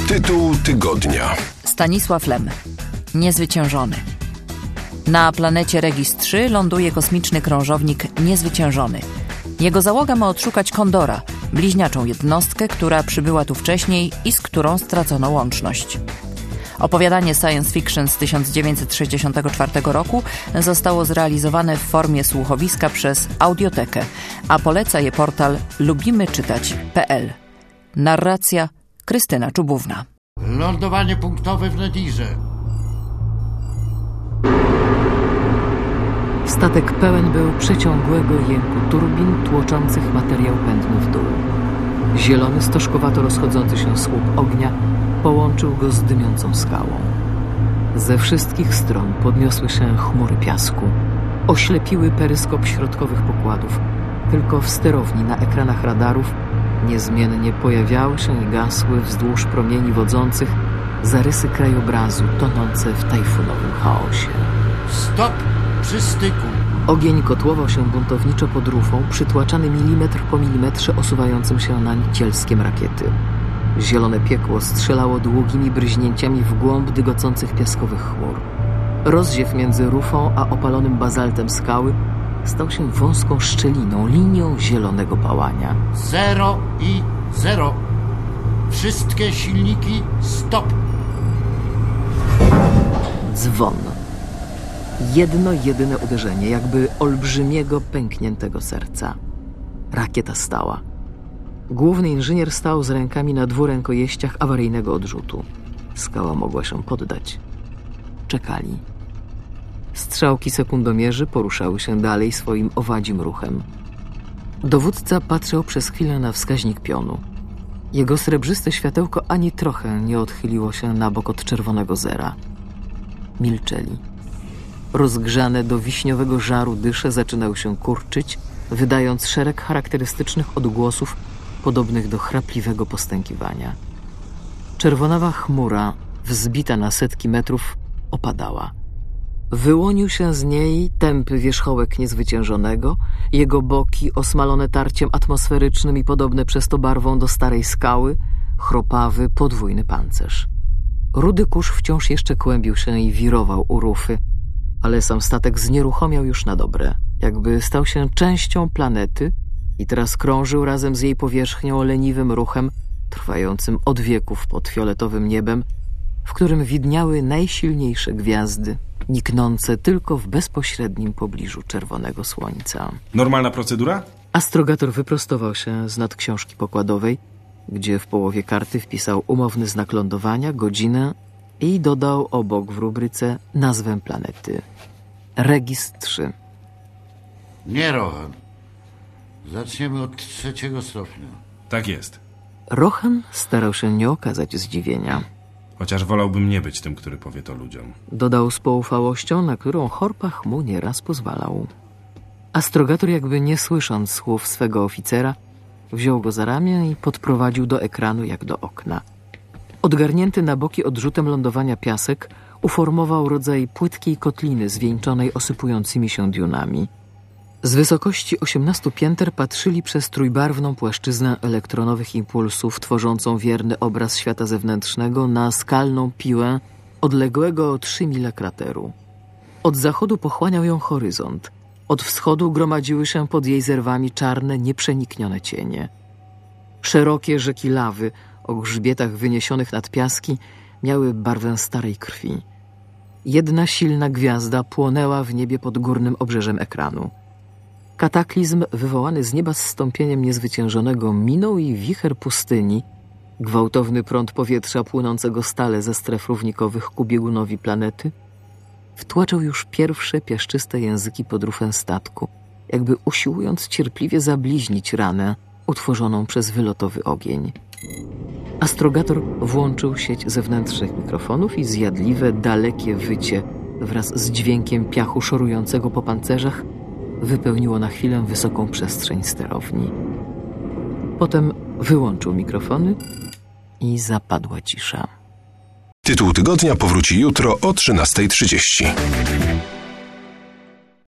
Tytuł tygodnia. Stanisław Lem. Niezwyciężony. Na planecie Regis 3 ląduje kosmiczny krążownik Niezwyciężony. Jego załoga ma odszukać Kondora, bliźniaczą jednostkę, która przybyła tu wcześniej i z którą stracono łączność. Opowiadanie science fiction z 1964 roku zostało zrealizowane w formie słuchowiska przez Audiotekę, a poleca je portal lubimyczytać.pl. Narracja Krystyna Czubówna. Lądowanie punktowe w Nadirze. Statek pełen był przeciągłego jęku turbin tłoczących materiał pędny w dół. Zielony, stożkowato rozchodzący się słup ognia połączył go z dymiącą skałą. Ze wszystkich stron podniosły się chmury piasku. Oślepiły peryskop środkowych pokładów. Tylko w sterowni na ekranach radarów niezmiennie pojawiały się i gasły wzdłuż promieni wodzących zarysy krajobrazu tonące w tajfunowym chaosie. Stop przy styku. Ogień kotłował się buntowniczo pod rufą, przytłaczany milimetr po milimetrze osuwającym się nań cielskiem rakiety. Zielone piekło strzelało długimi bryźnięciami w głąb dygocących piaskowych chmur. Rozziew między rufą a opalonym bazaltem skały stał się wąską szczeliną, linią zielonego pałania. 0 i 0. Wszystkie silniki stop. Dzwon. Jedno jedyne uderzenie, jakby olbrzymiego, pękniętego serca. Rakieta stała. Główny inżynier stał z rękami na 2 rękojeściach awaryjnego odrzutu. Skała mogła się poddać. Czekali. Strzałki sekundomierzy poruszały się dalej swoim owadzim ruchem. Dowódca patrzył przez chwilę na wskaźnik pionu. Jego srebrzyste światełko ani trochę nie odchyliło się na bok od czerwonego zera. Milczeli. Rozgrzane do wiśniowego żaru dysze zaczynały się kurczyć, wydając szereg charakterystycznych odgłosów podobnych do chrapliwego postękiwania. Czerwonawa chmura, wzbita na setki metrów, opadała. Wyłonił się z niej tępy wierzchołek Niezwyciężonego, jego boki osmalone tarciem atmosferycznym i podobne przez to barwą do starej skały, chropawy, podwójny pancerz. Rudy kurz wciąż jeszcze kłębił się i wirował u rufy, ale sam statek znieruchomiał już na dobre, jakby stał się częścią planety i teraz krążył razem z jej powierzchnią leniwym ruchem, trwającym od wieków pod fioletowym niebem, w którym widniały najsilniejsze gwiazdy, niknące tylko w bezpośrednim pobliżu czerwonego słońca. Normalna procedura? Astrogator wyprostował się z nad książki pokładowej, gdzie w połowie karty wpisał umowny znak lądowania, godzinę i dodał obok w rubryce nazwę planety. Regis 3. Nie, Rohan. Zaczniemy od 3. stopnia. Tak jest. Rohan starał się nie okazać zdziwienia. Chociaż wolałbym nie być tym, który powie to ludziom. Dodał z poufałością, na którą Horpach mu nieraz pozwalał. Astrogator, jakby nie słysząc słów swego oficera, wziął go za ramię i podprowadził do ekranu jak do okna. Odgarnięty na boki odrzutem lądowania piasek uformował rodzaj płytkiej kotliny zwieńczonej osypującymi się dionami. Z wysokości 18 pięter patrzyli przez trójbarwną płaszczyznę elektronowych impulsów tworzącą wierny obraz świata zewnętrznego na skalną piłę odległego o 3 mile krateru. Od zachodu pochłaniał ją horyzont. Od wschodu gromadziły się pod jej zerwami czarne, nieprzeniknione cienie. Szerokie rzeki lawy o grzbietach wyniesionych nad piaski miały barwę starej krwi. Jedna silna gwiazda płonęła w niebie pod górnym obrzeżem ekranu. Kataklizm wywołany z nieba zstąpieniem Niezwyciężonego minął i wicher pustyni, gwałtowny prąd powietrza płynącego stale ze stref równikowych ku biegunowi planety, wtłaczał już pierwsze piaszczyste języki pod rufę statku, jakby usiłując cierpliwie zabliźnić ranę utworzoną przez wylotowy ogień. Astrogator włączył sieć zewnętrznych mikrofonów i zjadliwe, dalekie wycie wraz z dźwiękiem piachu szorującego po pancerzach wypełniło na chwilę wysoką przestrzeń sterowni. Potem wyłączył mikrofony i zapadła cisza. Tytuł tygodnia powróci jutro o 13:30.